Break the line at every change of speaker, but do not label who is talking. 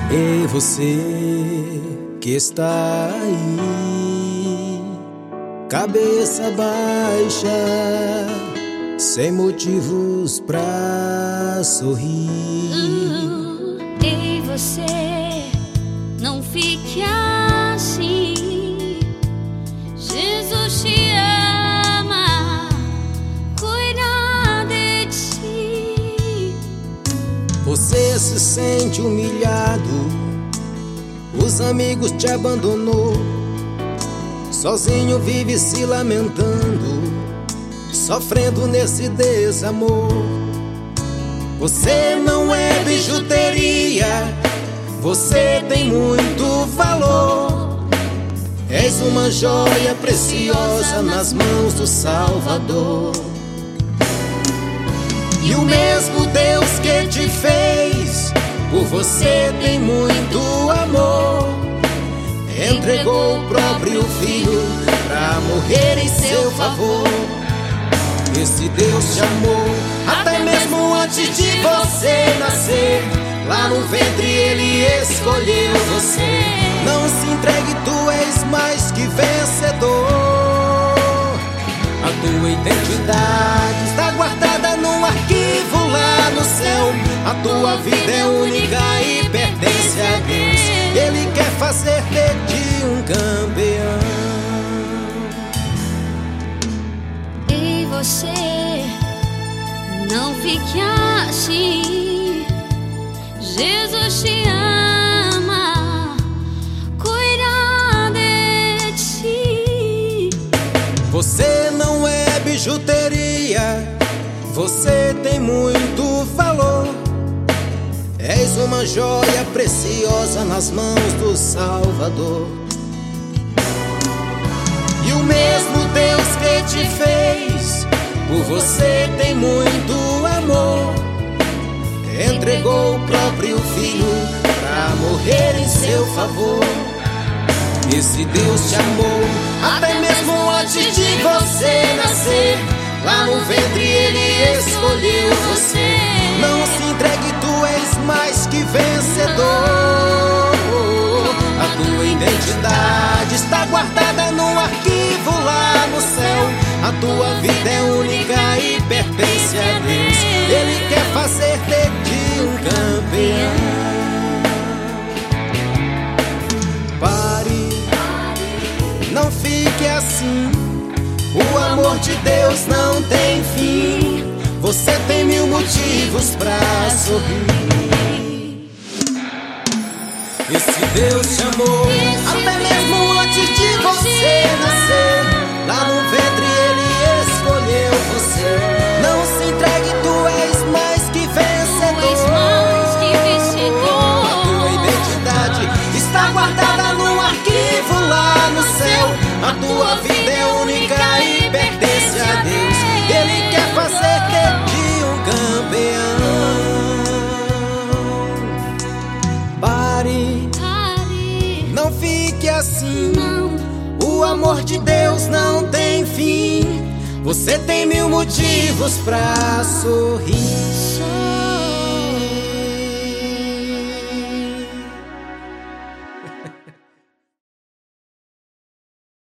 E você que está aí, cabeça baixa, sem motivos pra sorrir.
E você não fique assim, Jesus te ama, cuida de ti.
Você se sente humilhado, os amigos te abandonou, sozinho vive se lamentando, sofrendo nesse desamor. Você não é bijuteria, você tem muito valor. És uma joia preciosa nas mãos do Salvador. E o mesmo Deus que te fez, por você tem muito amor. Entregou o próprio Filho pra morrer em seu favor. Esse Deus te amou até mesmo antes de você nascer. Lá no ventre Ele escolheu você. Não se entregue, tu és mais que vencedor. A tua identidade está guardada num arquivo lá no céu. A tua vida é única e pertence a Deus. Ele quer fazer de ti um campeão.
E você não fique assim, Jesus te ama, cuida de ti.
Você não é bijuteria, você tem muito valor. És uma joia preciosa nas mãos do Salvador. E o mesmo Deus que te fez, por você tem muito amor. Entregou o próprio Filho pra morrer em seu favor. Esse Deus te amou até mesmo antes de você nascer. Lá no ventre Ele escolheu você. Não se entregue, tu és mais que vencedor. A tua identidade está guardada num arquivo lá no céu. A tua vida é única e pertence a Deus. Ele quer fazer de ti um campeão. Pare, não fique assim. O amor de Deus não tem fim. Você tem mil motivos pra sorrir. Esse Deus te amou até mesmo antes de você nascer. Lá no ventre Ele escolheu você. Não se entregue, tu és mais que vencedor. A tua identidade está guardada num arquivo lá no céu. A tua vida é única e pertence a Deus. Ele quer fazer de ti um campeão. Pare, não fique assim. O amor de Deus não tem fim. Você tem mil motivos pra sorrir.